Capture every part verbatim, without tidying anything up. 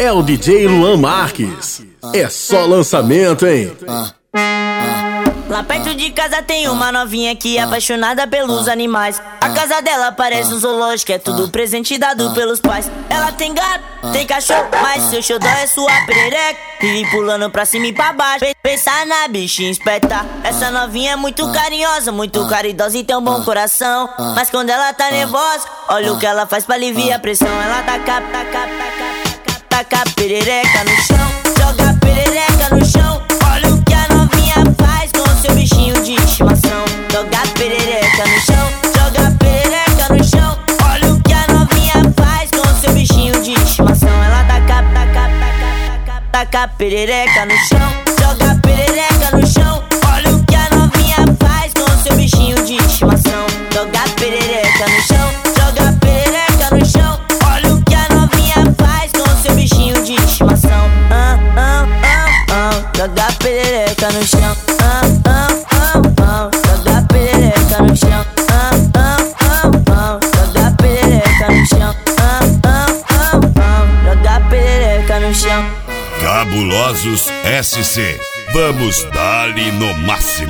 é o D J Luan Marques. É só lançamento, hein? Lá perto de casa tem uma novinha que é apaixonada pelos animais. A casa dela parece um zoológico, é tudo presente dado pelos pais. Ela tem gato, tem cachorro, mas seu xodó é sua perereca. Vive pulando pra cima e pra baixo, pensa na bichinha esperta. Essa novinha é muito carinhosa, muito caridosa e tem um bom coração. Mas quando ela tá nervosa, olha o que ela faz pra aliviar a pressão. Ela taca, taca, taca, taca, taca perereca no chão, joga perereca no chão. Olha o que a novinha faz com seu bichinho de estimação. Joga perereca no chão, joga perereca no chão. Olha o que a novinha faz com seu bichinho de estimação. Ela taca, taca, taca, taca, taca perereca no chão, joga perereca no chão. Olha o que a novinha faz com seu bichinho de estimação. Joga perereca no chão, joga perereca no chão. Olha o que a novinha faz com seu bichinho de estimação. Ah, ah, ah, ah. Joga perereca no chão. Ah, ah, ah, ah. Joga perereca no chão. Ah, ah, ah, ah. Joga perereca no chão. Ah, ah, ah, ah. Joga perereca no chão. Cabulosos S C, vamos dar-lhe no máximo.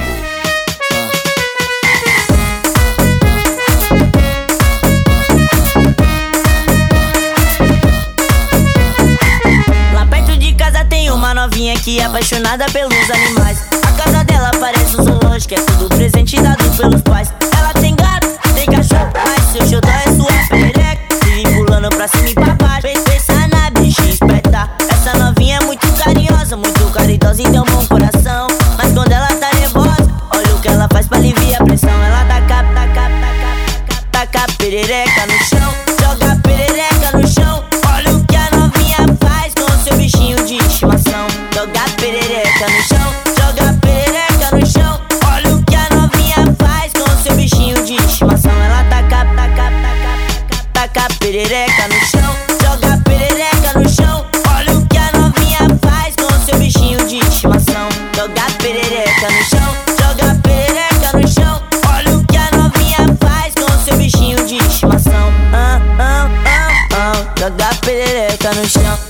Lá perto de casa tem uma novinha que é apaixonada pelos animais. A casa dela parece um zoológico, é tudo presente dado pelos pais. Ela tem gato, tem cachorro, mas seu xodó é sua perereca. Vive pulando pra cima e pra baixo, pensa na bichinha esperta. Essa novinha é muito carinhosa, muito caridosa e tem um bom coração. Mas quando ela tá nervosa, olha o que ela faz pra aliviar a pressão. Ela taca, taca, taca, taca, taca perereca no chão, joga perereca no chão. Olha o que a novinha faz com seu bichinho de estimação. Joga perereca no chão, joga perereca no chão. Olha o que a novinha faz com seu bichinho de estimação. Ela taca, taca, taca, taca, taca perereca no chão, joga perereca no chão. Olha o que a novinha faz com seu bichinho de estimação. Joga perereca no chão, joga perereca no chão. Olha o que a novinha faz com seu bichinho de estimação. Ah, ah, ah, ah. Joga perereca no chão.